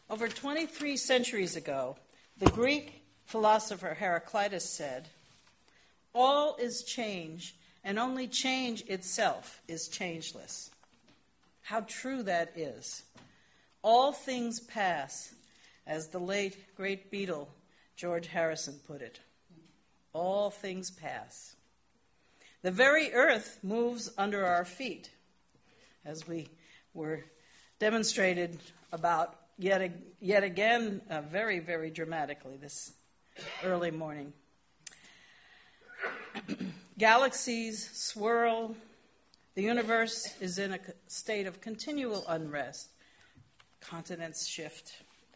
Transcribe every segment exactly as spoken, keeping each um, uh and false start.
Over twenty-three centuries ago, the Greek philosopher Heraclitus said, "All is change, and only change itself is changeless." How true that is. All things pass, as the late great Beatle George Harrison put it. All things pass. The very earth moves under our feet, as we were demonstrated about yet, yet again uh, very, very dramatically this early morning. Galaxies swirl. The universe is in a state of continual unrest. Continents shift.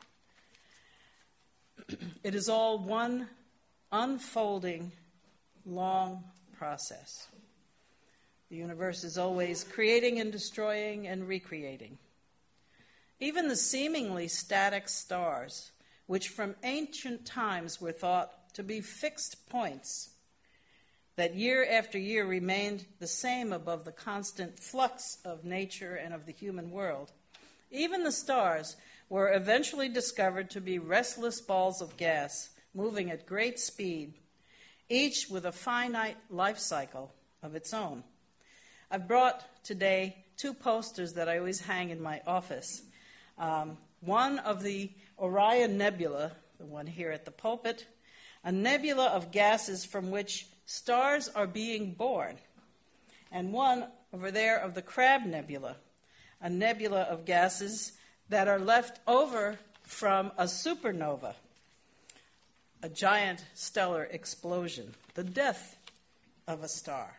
It is all one unfolding, long process. The universe is always creating and destroying and recreating. Even the seemingly static stars, which from ancient times were thought to be fixed points, that year after year remained the same above the constant flux of nature and of the human world, even the stars were eventually discovered to be restless balls of gas moving at great speed, each with a finite life cycle of its own. I've brought today two posters that I always hang in my office. Um, one of the Orion Nebula, the one here at the pulpit, a nebula of gases from which stars are being born, and one over there of the Crab Nebula, a nebula of gases that are left over from a supernova, a giant stellar explosion, the death of a star.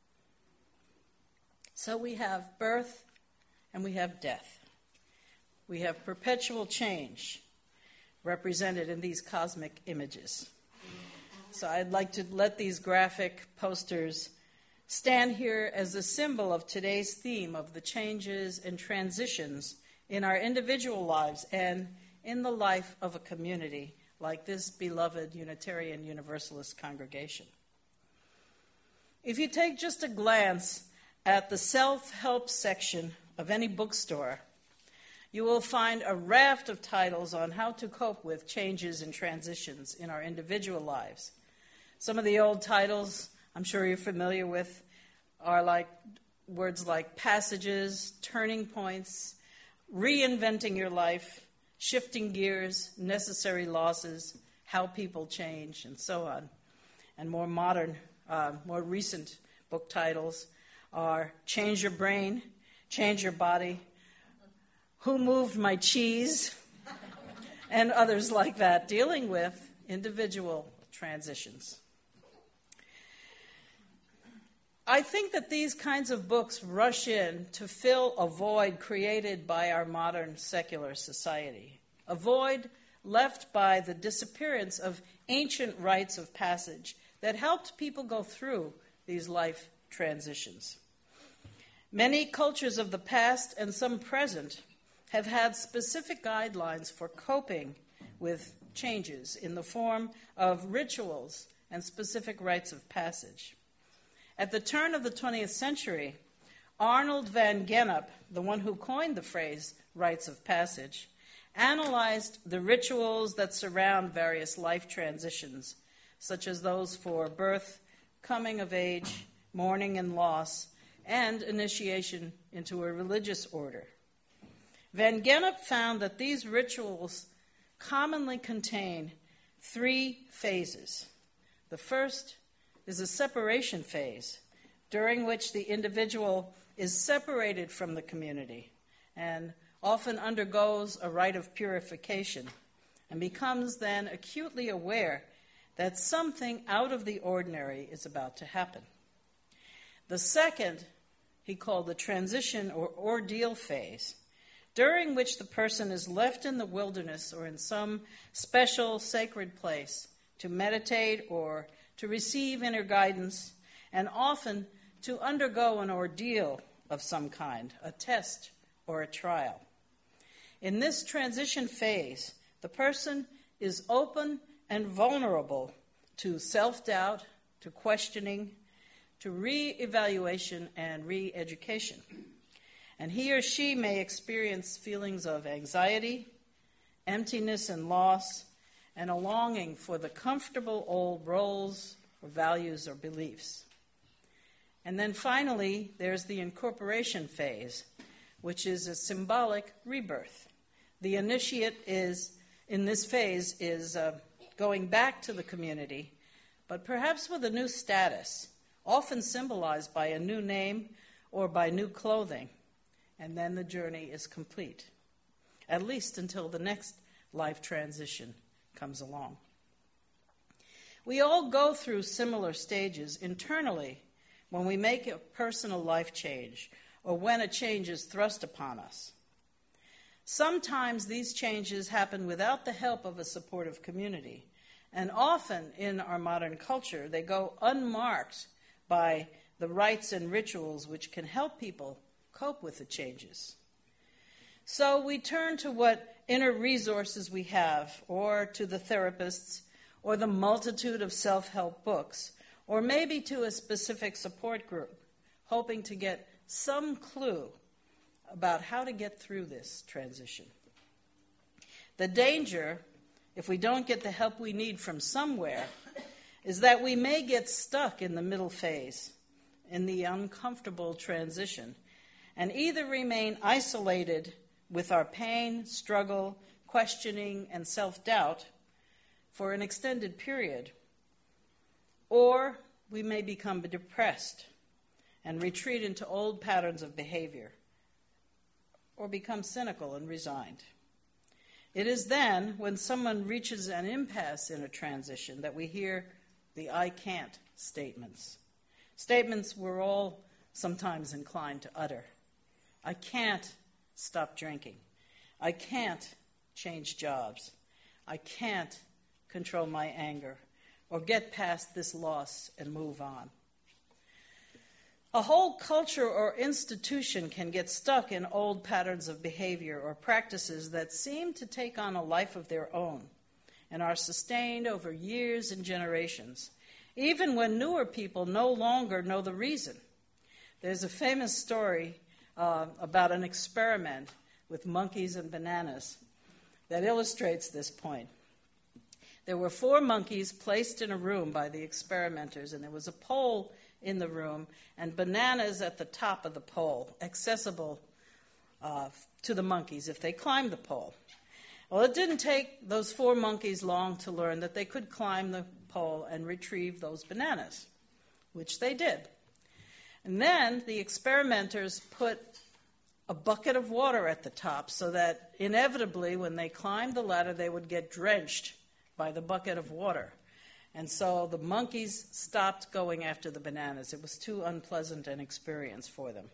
So we have birth and we have death. We have perpetual change represented in these cosmic images. So I'd like to let these graphic posters stand here as a symbol of today's theme of the changes and transitions in our individual lives and in the life of a community like this beloved Unitarian Universalist congregation. If you take just a glance at the self-help section of any bookstore, you will find a raft of titles on how to cope with changes and transitions in our individual lives. Some of the old titles I'm sure you're familiar with are like words like passages, turning points, reinventing your life, shifting gears, necessary losses, how people change, and so on. And more modern, uh, more recent book titles are Change Your Brain, Change Your Body, Who Moved My Cheese, and others like that, dealing with individual transitions. I think that these kinds of books rush in to fill a void created by our modern secular society, a void left by the disappearance of ancient rites of passage that helped people go through these life transitions. Many cultures of the past and some present have had specific guidelines for coping with changes in the form of rituals and specific rites of passage. At the turn of the twentieth century, Arnold van Gennep, the one who coined the phrase rites of passage, analyzed the rituals that surround various life transitions, such as those for birth, coming of age, mourning and loss, and initiation into a religious order. Van Gennep found that these rituals commonly contain three phases. The first is a separation phase, during which the individual is separated from the community and often undergoes a rite of purification and becomes then acutely aware that something out of the ordinary is about to happen. The second, he called the transition or ordeal phase, during which the person is left in the wilderness or in some special sacred place to meditate or to receive inner guidance, and often to undergo an ordeal of some kind, a test or a trial. In this transition phase, the person is open and vulnerable to self-doubt, to questioning, to re-evaluation and re-education. And he or she may experience feelings of anxiety, emptiness and loss, and a longing for the comfortable old roles or values or beliefs. And then finally, there's the incorporation phase, which is a symbolic rebirth. The initiate is, in this phase, is uh, going back to the community, but perhaps with a new status, often symbolized by a new name or by new clothing. And then the journey is complete, at least until the next life transition comes along. We all go through similar stages internally when we make a personal life change or when a change is thrust upon us. Sometimes these changes happen without the help of a supportive community, and often in our modern culture they go unmarked by the rites and rituals which can help people cope with the changes. So we turn to what inner resources we have, or to the therapists, or the multitude of self-help books, or maybe to a specific support group, hoping to get some clue about how to get through this transition. The danger, if we don't get the help we need from somewhere, is that we may get stuck in the middle phase, in the uncomfortable transition, and either remain isolated with our pain, struggle, questioning, and self-doubt for an extended period, or we may become depressed and retreat into old patterns of behavior, or become cynical and resigned. It is then, when someone reaches an impasse in a transition, that we hear the I can't statements. Statements we're all sometimes inclined to utter. I can't stop drinking. I can't change jobs. I can't control my anger or get past this loss and move on. A whole culture or institution can get stuck in old patterns of behavior or practices that seem to take on a life of their own and are sustained over years and generations, even when newer people no longer know the reason. There's a famous story uh, about an experiment with monkeys and bananas that illustrates this point. There were four monkeys placed in a room by the experimenters, and there was a pole in the room and bananas at the top of the pole, accessible uh, to the monkeys if they climbed the pole. Well, it didn't take those four monkeys long to learn that they could climb the pole and retrieve those bananas, which they did. And then the experimenters put a bucket of water at the top so that inevitably when they climbed the ladder they would get drenched by the bucket of water. And so the monkeys stopped going after the bananas. It was too unpleasant an experience for them.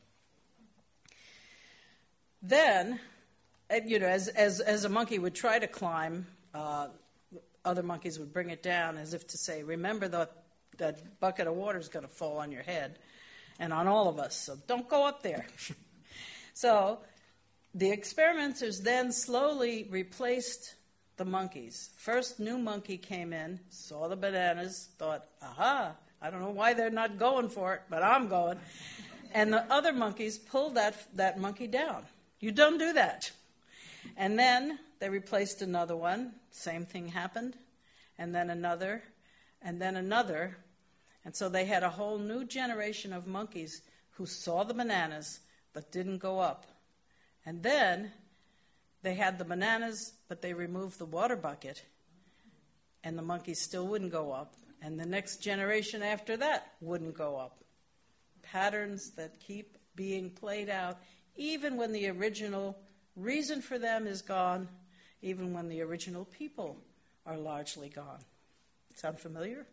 Then, you know, as as, as a monkey would try to climb, uh, other monkeys would bring it down as if to say, remember that that bucket of water is going to fall on your head and on all of us, so don't go up there. So the experimenters then slowly replaced the monkeys. First new monkey came in, saw the bananas, thought, aha, I don't know why they're not going for it, but I'm going. And the other monkeys pulled that, that monkey down. You don't do that. And then they replaced another one. Same thing happened. And then another. And then another. And so they had a whole new generation of monkeys who saw the bananas but didn't go up. And then they had the bananas, but they removed the water bucket, and the monkeys still wouldn't go up. And the next generation after that wouldn't go up. Patterns that keep being played out, even when the original reason for them is gone, even when the original people are largely gone. Sound familiar?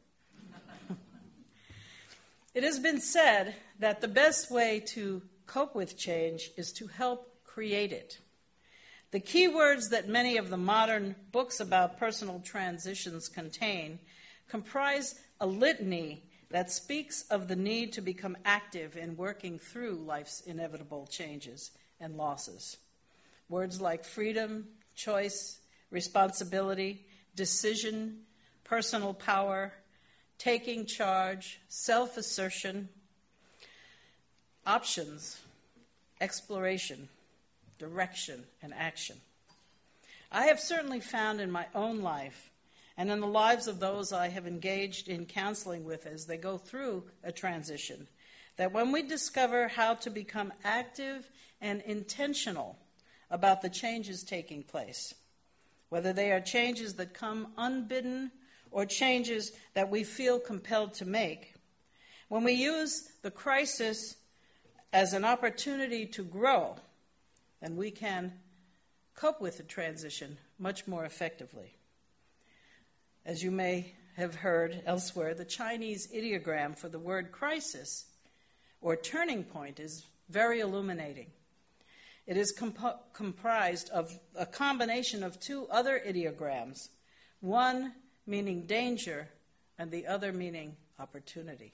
It has been said that the best way to cope with change is to help create it. The key words that many of the modern books about personal transitions contain comprise a litany that speaks of the need to become active in working through life's inevitable changes and losses. Words like freedom, choice, responsibility, decision, personal power, taking charge, self-assertion, options, exploration, direction, and action. I have certainly found in my own life and in the lives of those I have engaged in counseling with as they go through a transition, that when we discover how to become active and intentional about the changes taking place, whether they are changes that come unbidden or changes that we feel compelled to make, when we use the crisis as an opportunity to grow, then we can cope with the transition much more effectively. As you may have heard elsewhere, the Chinese ideogram for the word crisis or turning point is very illuminating. It is comp- comprised of a combination of two other ideograms, one meaning danger and the other meaning opportunity.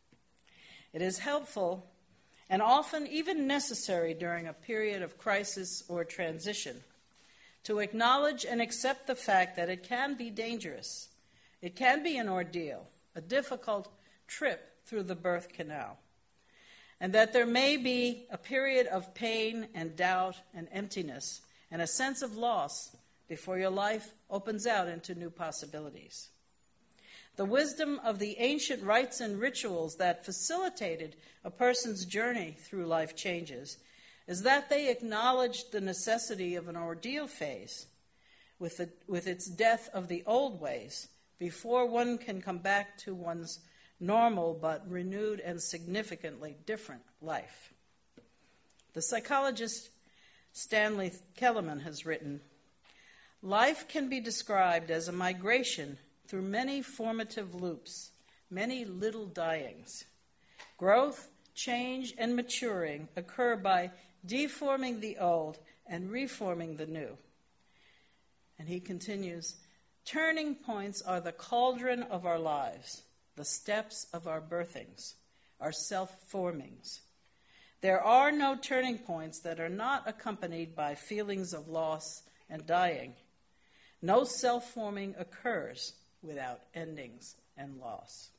It is helpful and often even necessary during a period of crisis or transition to acknowledge and accept the fact that it can be dangerous. It can be an ordeal, a difficult trip through the birth canal, and that there may be a period of pain and doubt and emptiness and a sense of loss before your life opens out into new possibilities. The wisdom of the ancient rites and rituals that facilitated a person's journey through life changes is that they acknowledged the necessity of an ordeal phase with, the, with its death of the old ways before one can come back to one's normal but renewed and significantly different life. The psychologist Stanley Kellerman has written, "Life can be described as a migration through many formative loops, many little dyings. Growth, change, and maturing occur by deforming the old and reforming the new." And he continues, "Turning points are the cauldron of our lives, the steps of our birthings, our self-formings. There are no turning points that are not accompanied by feelings of loss and dying. No self-forming occurs without endings and loss."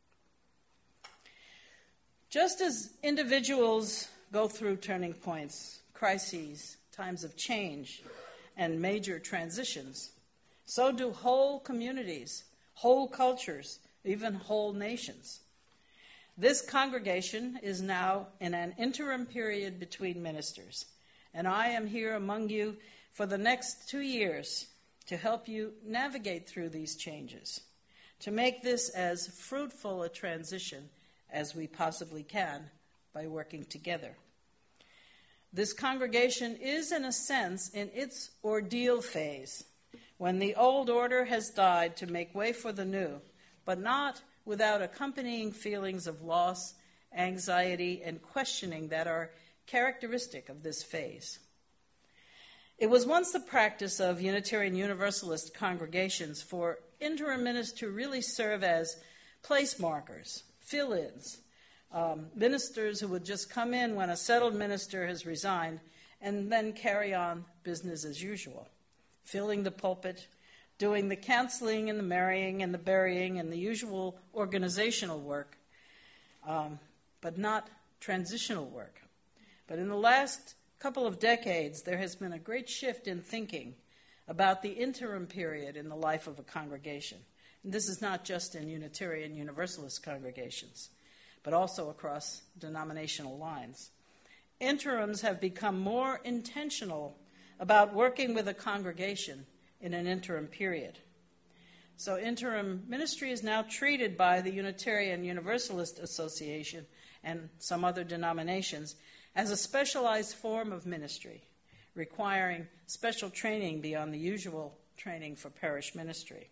Just as individuals go through turning points, crises, times of change, and major transitions, so do whole communities, whole cultures, even whole nations. This congregation is now in an interim period between ministers, and I am here among you for the next two years to help you navigate through these changes, to make this as fruitful a transition as we possibly can by working together. This congregation is, in a sense, in its ordeal phase, when the old order has died to make way for the new, but not without accompanying feelings of loss, anxiety, and questioning that are characteristic of this phase. It was once the practice of Unitarian Universalist congregations for interim ministers to really serve as place markers, fill-ins, um, ministers who would just come in when a settled minister has resigned and then carry on business as usual, filling the pulpit, doing the counseling and the marrying and the burying and the usual organizational work, um, but not transitional work. But in the last couple of decades, there has been a great shift in thinking about the interim period in the life of a congregation. And this is not just in Unitarian Universalist congregations, but also across denominational lines. Interims have become more intentional about working with a congregation in an interim period. So interim ministry is now treated by the Unitarian Universalist Association and some other denominations as a specialized form of ministry, requiring special training beyond the usual training for parish ministry.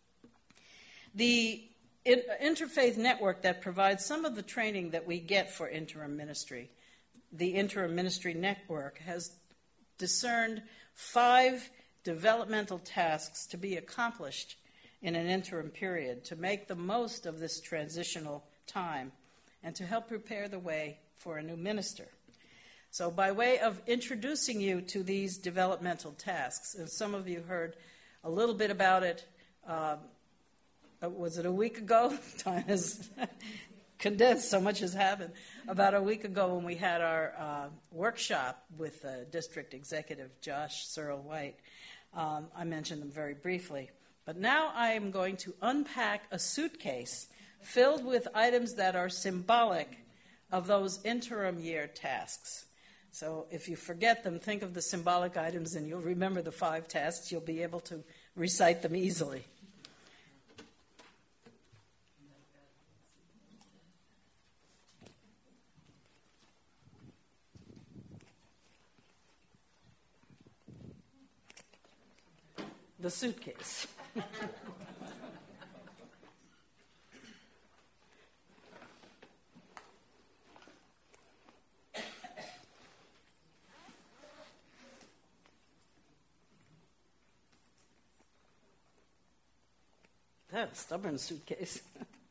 The interfaith network that provides some of the training that we get for interim ministry, the Interim Ministry Network, has discerned five developmental tasks to be accomplished in an interim period to make the most of this transitional time and to help prepare the way for a new minister. So by way of introducing you to these developmental tasks, and some of you heard a little bit about it, uh, was it a week ago? Time has condensed, so much has happened. About a week ago when we had our uh, workshop with uh, District Executive Josh Searle White, Um, I mentioned them very briefly. But now I am going to unpack a suitcase filled with items that are symbolic of those interim year tasks. So if you forget them, think of the symbolic items and you'll remember the five tasks. You'll be able to recite them easily. The suitcase. That stubborn suitcase.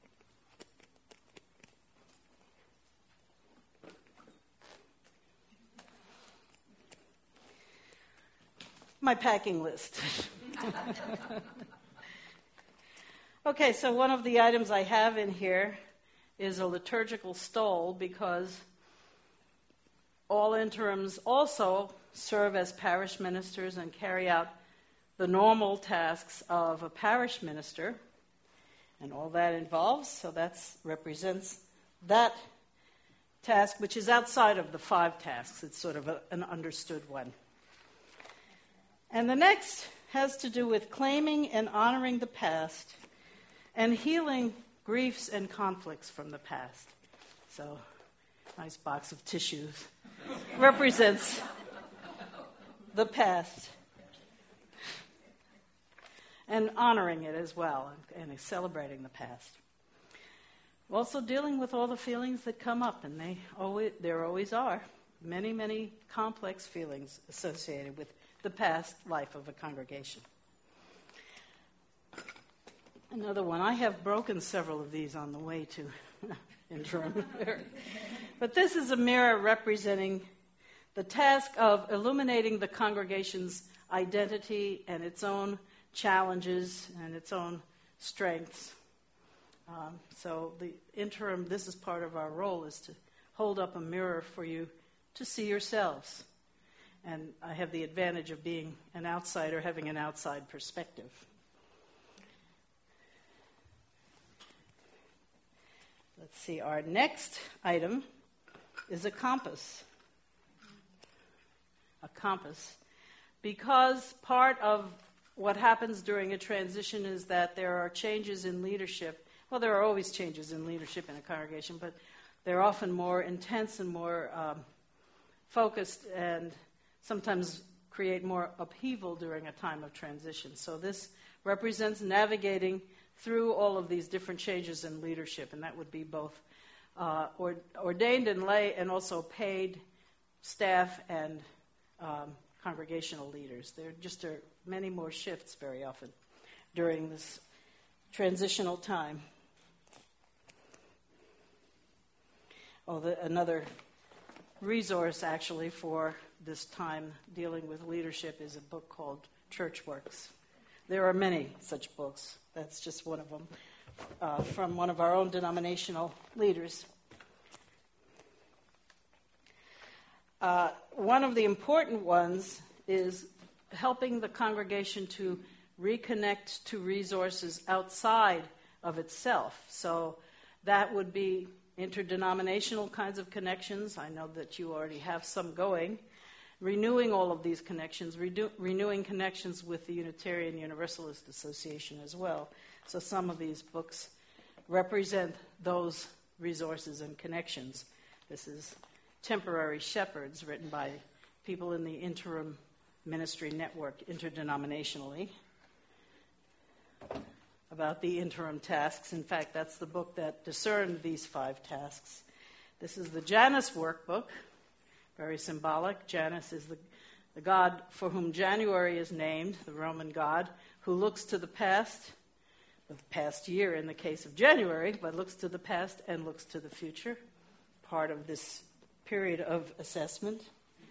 My packing list. Okay, so one of the items I have in here is a liturgical stole, because all interims also serve as parish ministers and carry out the normal tasks of a parish minister and all that involves. So that represents that task, which is outside of the five tasks. It's sort of a, an understood one. And the next has to do with claiming and honoring the past and healing griefs and conflicts from the past. So, nice box of tissues represents the past. And honoring it as well, and, and celebrating the past. Also dealing with all the feelings that come up, and they always, there always are many, many complex feelings associated with the past life of a congregation. Another one, I have broken several of these on the way to interim. But this is a mirror representing the task of illuminating the congregation's identity and its own challenges and its own strengths. Um, so the interim, this is part of our role, is to hold up a mirror for you to see yourselves. And I have the advantage of being an outsider, having an outside perspective. Let's see, our next item is a compass. A compass. Because part of what happens during a transition is that there are changes in leadership. Well, there are always changes in leadership in a congregation, but they're often more intense and more um, focused, and sometimes create more upheaval during a time of transition. So this represents navigating through all of these different changes in leadership, and that would be both uh, or, ordained and lay, and also paid staff and um, congregational leaders. There just are many more shifts very often during this transitional time. Oh, the, another resource actually for this time dealing with leadership is a book called Church Works. There are many such books. That's just one of them, uh, from one of our own denominational leaders. Uh, one of the important ones is helping the congregation to reconnect to resources outside of itself. So that would be interdenominational kinds of connections. I know that you already have some going. Renewing all of these connections, redo- renewing connections with the Unitarian Universalist Association as well. So some of these books represent those resources and connections. This is Temporary Shepherds, written by people in the Interim Ministry Network interdenominationally, about the interim tasks. In fact, that's the book that discerned these five tasks. This is the Janus Workbook, very symbolic. Janus is the, the god for whom January is named, the Roman god, who looks to the past, the past year in the case of January, but looks to the past and looks to the future, part of this period of assessment.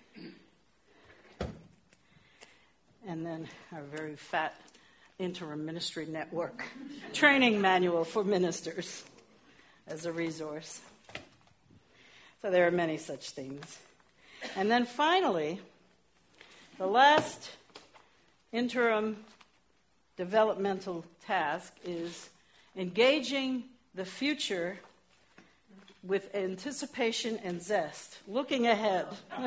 And then our very fat Interim Ministry Network training manual for ministers as a resource. So there are many such things. And then finally, the last interim developmental task is engaging the future with anticipation and zest, looking ahead.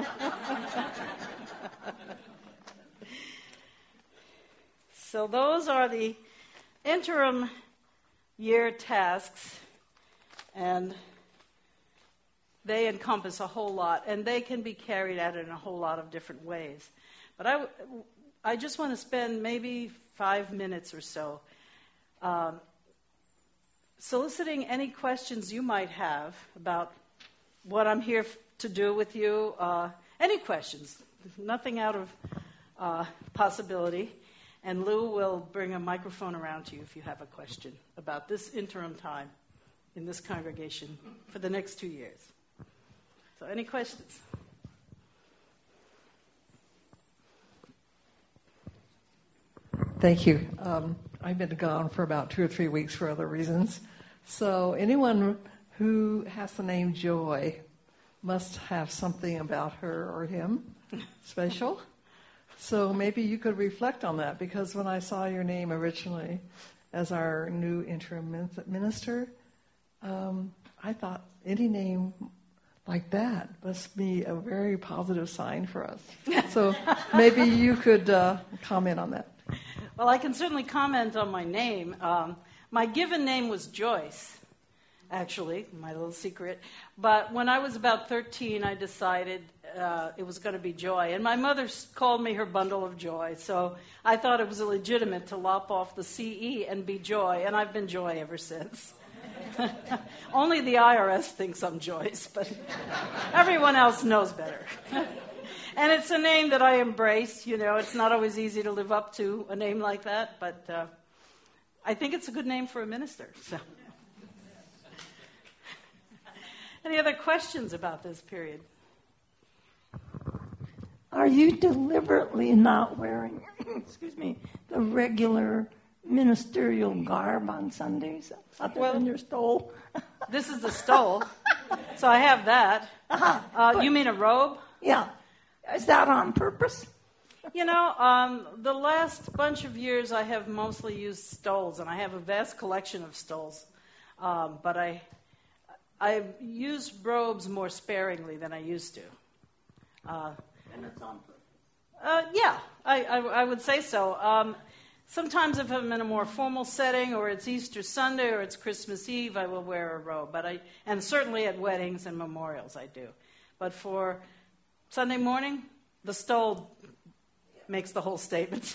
So those are the interim year tasks, and they encompass a whole lot, and they can be carried out in a whole lot of different ways. But I, I just want to spend maybe five minutes or so um, soliciting any questions you might have about what I'm here to do with you. Uh, any questions, nothing out of uh, possibility. And Lou will bring a microphone around to you if you have a question about this interim time in this congregation for the next two years. So any questions? Thank you. Um, I've been gone for about two or three weeks for other reasons. So anyone who has the name Joy must have something about her or him special. So maybe you could reflect on that, because when I saw your name originally as our new interim minister, um, I thought any name like that must be a very positive sign for us. So maybe you could uh, comment on that. Well, I can certainly comment on my name. Um, my given name was Joyce, actually, my little secret. But when I was about thirteen, I decided uh, it was going to be Joy. And my mother called me her bundle of joy. So I thought it was legitimate to lop off the C E and be Joy. And I've been Joy ever since. Only the I R S thinks I'm Joyce, but everyone else knows better. And it's a name that I embrace. You know, it's not always easy to live up to a name like that, but uh, I think it's a good name for a minister. So, any other questions about this period? Are you deliberately not wearing, excuse me, the regular ministerial garb on Sundays, other well, than your stole? This is the stole, so I have that. Uh-huh. Uh, but, you mean a robe? Yeah. Is that on purpose? You know, um, the last bunch of years I have mostly used stoles, and I have a vast collection of stoles. Um, but I I use robes more sparingly than I used to. Uh, And it's on purpose. uh, yeah, I, I, I would say so. Um, sometimes if I'm in a more formal setting, or it's Easter Sunday, or it's Christmas Eve, I will wear a robe. But I, and certainly at weddings and memorials I do. But for Sunday morning, the stole makes the whole statement.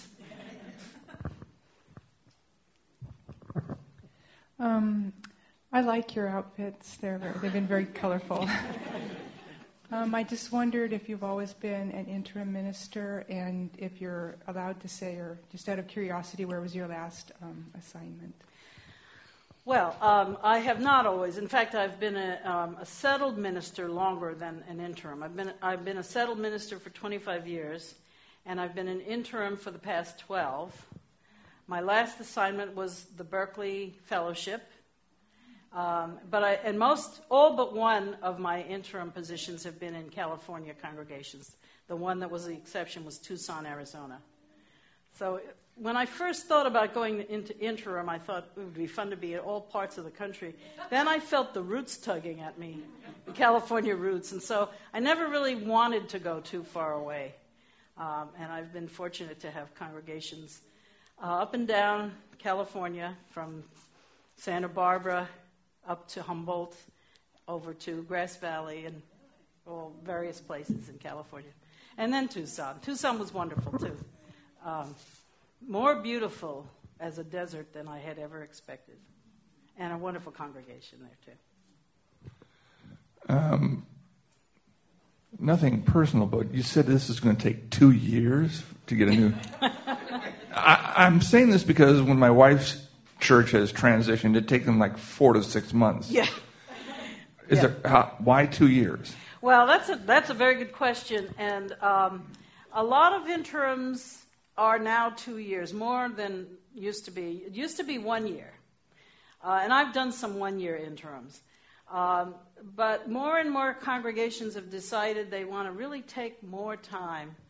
Um, I like your outfits. They're very, they've been very colorful. um, I just wondered if you've always been an interim minister, and if you're allowed to say, or just out of curiosity, where was your last um, assignment? Well, um, I have not always. In fact, I've been a, um, a settled minister longer than an interim. I've been I've been a settled minister for twenty-five years, and I've been an interim for the past twelve. My last assignment was the Berkeley Fellowship, um, but I, and most all but one of my interim positions have been in California congregations. The one that was the exception was Tucson, Arizona. So when I first thought about going into interim, I thought it would be fun to be in all parts of the country. Then I felt the roots tugging at me, the California roots, and so I never really wanted to go too far away. Um, and I've been fortunate to have congregations uh, up and down California, from Santa Barbara up to Humboldt, over to Grass Valley, and all various places in California. And then Tucson. Tucson was wonderful, too. Um, more beautiful as a desert than I had ever expected. And a wonderful congregation there, too. Um, nothing personal, but you said this is going to take two years to get a new... I, I'm saying this because when my wife's church has transitioned, it takes them like four to six months. Yeah. Is yeah. there, how, why two years? Well, that's a, that's a very good question. And um, a lot of interims are now two years, more than used to be. It used to be one year. Uh, and I've done some one-year interims. Um, but more and more congregations have decided they want to really take more time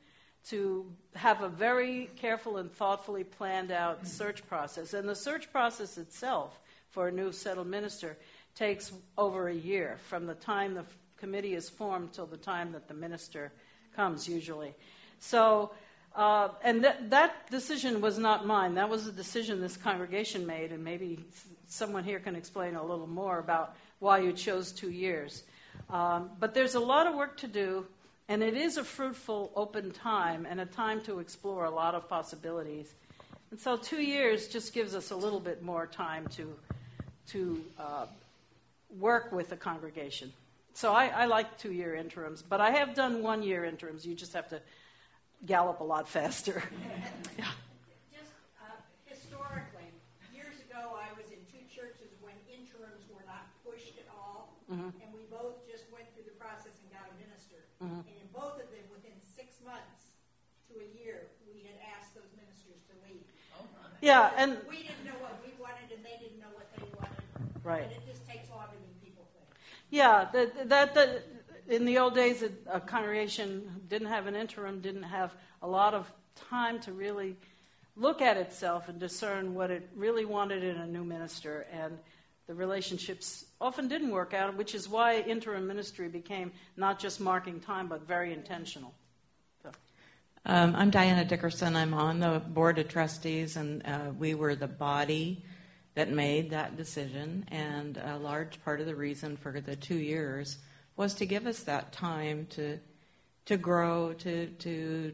to have a very careful and thoughtfully planned out search process. And the search process itself for a new settled minister takes over a year from the time the committee is formed till the time that the minister comes, usually. So, uh, and th- that decision was not mine. That was a decision this congregation made, and maybe someone here can explain a little more about why you chose two years. Um, but there's a lot of work to do, and it is a fruitful, open time, and a time to explore a lot of possibilities. And so two years just gives us a little bit more time to to uh, work with the congregation. So I, I like two-year interims, but I have done one-year interims. You just have to gallop a lot faster. Yeah. Just uh, historically, years ago I was in two churches when interims were not pushed at all, mm-hmm. and we both just went through the process and got a minister. Mm-hmm. And in both of them, within six months to a year, we had asked those ministers to leave. Oh, right. Yeah, and we didn't know what we wanted, and they didn't know what they wanted. Right. And it just takes longer than people think. Yeah, that, that, that in the old days, a congregation didn't have an interim, didn't have a lot of time to really look at itself and discern what it really wanted in a new minister. And the relationships often didn't work out, which is why interim ministry became not just marking time, but very intentional. So. Um, I'm Diana Dickerson. I'm on the board of trustees, and uh, we were the body that made that decision. And a large part of the reason for the two years was to give us that time to to grow, to to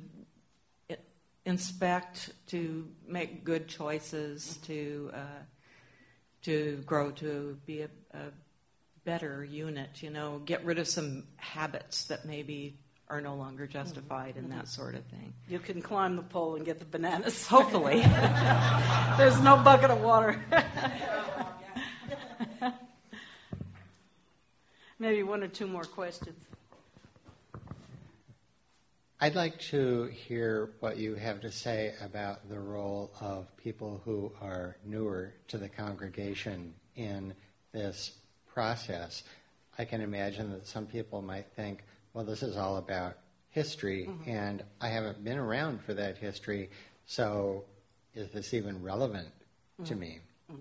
inspect, to make good choices, to uh, to grow, to be a, a better unit. You know, get rid of some habits that maybe are no longer justified, and that sort of thing. You can climb the pole and get the bananas. Hopefully. There's no bucket of water. Maybe one or two more questions. I'd like to hear what you have to say about the role of people who are newer to the congregation in this process. I can imagine that some people might think, well, this is all about history, mm-hmm. and I haven't been around for that history, so is this even relevant mm-hmm. to me? Mm-hmm.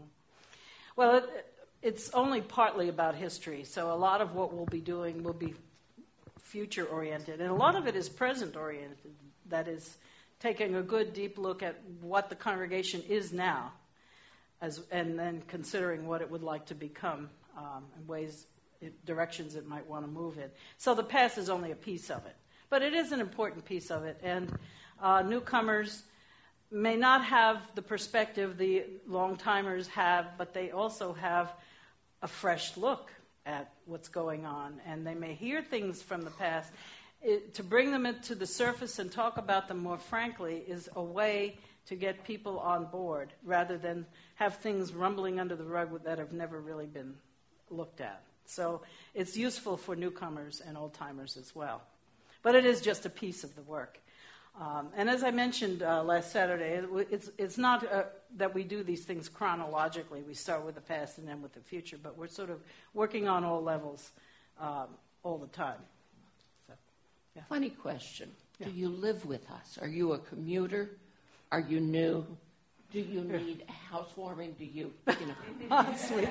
Well, it, it's only partly about history, so a lot of what we'll be doing will be future-oriented, and a lot of it is present-oriented. That is, taking a good, deep look at what the congregation is now, as, and then considering what it would like to become, um, and ways, directions it might want to move in. So the past is only a piece of it, but it is an important piece of it, and uh, newcomers may not have the perspective the long-timers have, but they also have a fresh look at what's going on, and they may hear things from the past. It, to bring them to the surface and talk about them more frankly is a way to get people on board, rather than have things rumbling under the rug that have never really been looked at. So it's useful for newcomers and old-timers as well. But it is just a piece of the work. Um, and as I mentioned uh, last Saturday, it, it's, it's not uh, that we do these things chronologically. We start with the past and end with the future, but we're sort of working on all levels um, all the time. So, yeah. Funny question. Yeah. Do you live with us? Are you a commuter? Are you new? Do you need housewarming? Do you, you know? Oh, sweet.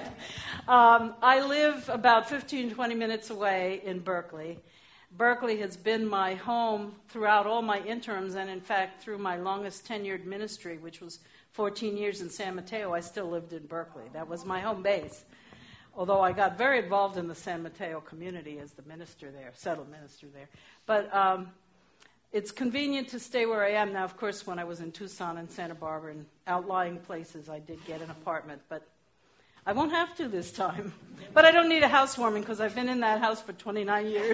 Um, I live about fifteen, twenty minutes away in Berkeley. Berkeley has been my home throughout all my interims, and in fact, through my longest tenured ministry, which was fourteen years in San Mateo, I still lived in Berkeley. That was my home base. Although I got very involved in the San Mateo community as the minister there, settled minister there. But um, it's convenient to stay where I am now. Of course, when I was in Tucson and Santa Barbara and outlying places, I did get an apartment, but I won't have to this time. But I don't need a housewarming because I've been in that house for twenty-nine years.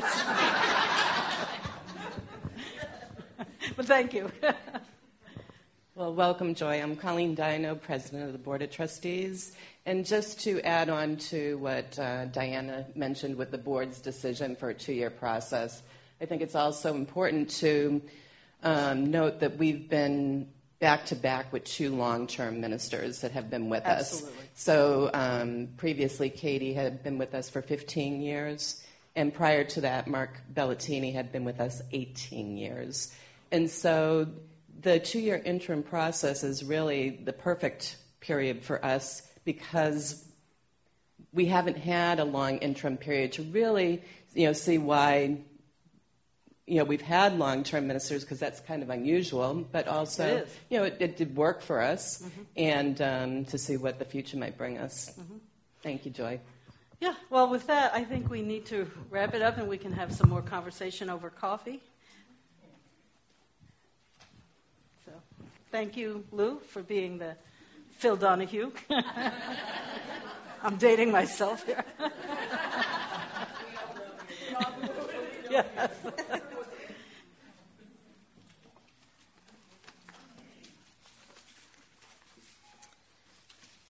But thank you. Well, welcome, Joy. I'm Colleen Dino, president of the Board of Trustees. And just to add on to what uh, Diana mentioned with the board's decision for a two-year process, I think it's also important to um, note that we've been back-to-back with two long-term ministers that have been with Absolutely. us. So um, previously, Katie had been with us for fifteen years, and prior to that, Mark Bellatini had been with us eighteen years. And so the two-year interim process is really the perfect period for us because we haven't had a long interim period to really, you know, see why, you know, we've had long-term ministers because that's kind of unusual, but also, you know, it, it did work for us, mm-hmm. and um, to see what the future might bring us. Mm-hmm. Thank you, Joy. Yeah, well, with that, I think we need to wrap it up and we can have some more conversation over coffee. So, thank you, Lou, for being the Phil Donahue. I'm dating myself here. Yes.